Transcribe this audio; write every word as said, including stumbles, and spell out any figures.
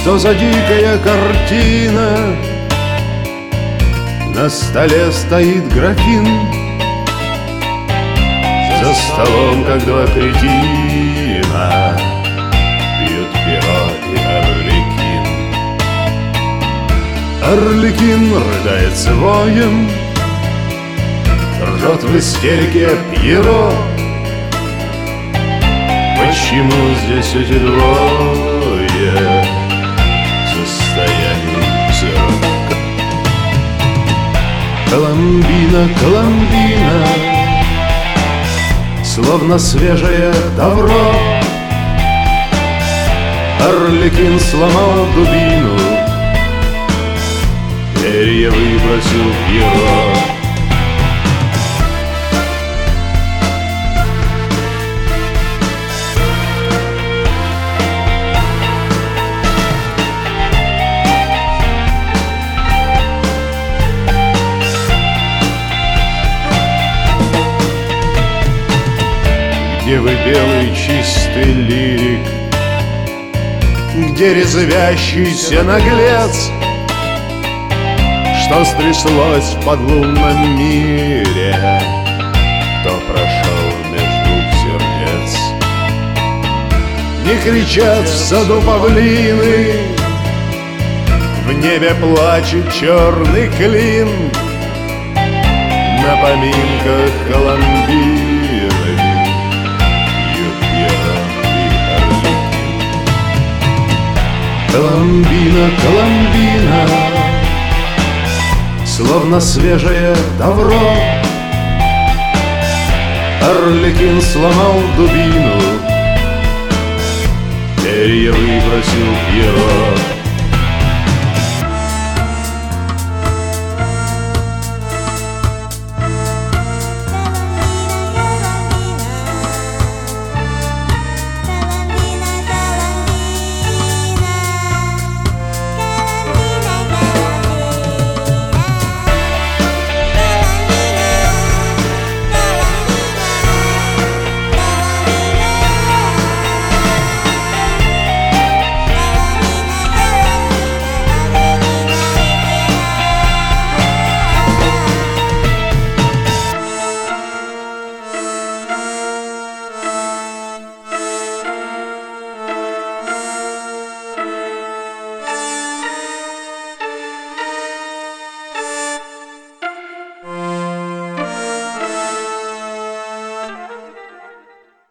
Что за дикая картина? На столе стоит графин, за столом, как два кретина, пьют перо и Арлекин. Арлекин рыдает своем, ржет в истерике Пьеро. Почему здесь эти двое в состоянии зеро? Коломбина, Коломбина, словно свежее добро. Арлекин сломал дубину, перья выбросил Пьеро. Где вы, белый чистый лирик? Где резвящийся наглец? Что стряслось в подлунном мире? Кто прошел между двух сердец? Не кричат в саду павлины, в небе плачет черный клин. На поминках Коломбины Коломбина, Коломбина, словно свежее добро. Арлекин сломал дубину, перья выбросил Пьеро.